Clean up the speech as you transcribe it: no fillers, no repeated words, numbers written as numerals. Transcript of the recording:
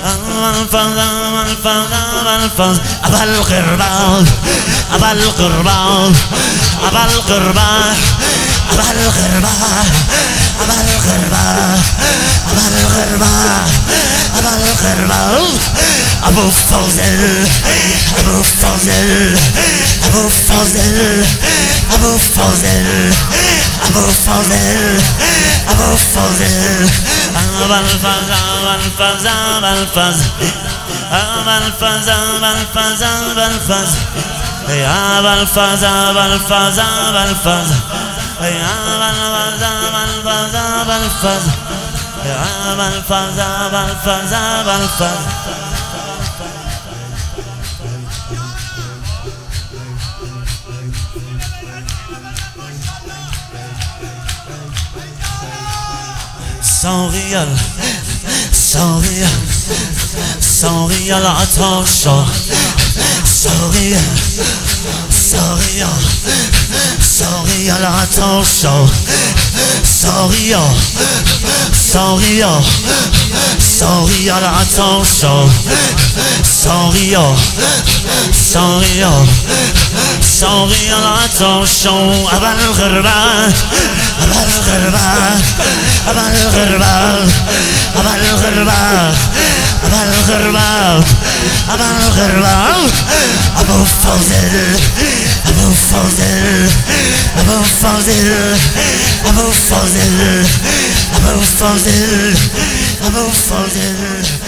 الفاز الفاز الفاز أبا القربان أبا القربان أبا القربان أبا القربان أبا القربان أبا القربان أبا القربان أبو فوزل أبو فوزل أبو فوزل أبو فوزل أبو فوزل أبو فوزل أبا الفاز أبا الفاز أبا الفاز أبا الفاز أبا الفاز أبا الفاز يا أبا الفاز أبا الفاز أبا الفاز يا أبا الفاز أبا الفاز أبا الفاز يا أبا الفاز أبا الفاز أبا الفاز sans rial attention sans rial attention sans rial attention sans rial attention أبا الغربان أبا الغربان أبا الغربان أبا الغربان أبا الغربان أبا الغربان أبو فوزل أبو فوزل أبو فوزل أبو فوزل أبو فوزل أبو فوزل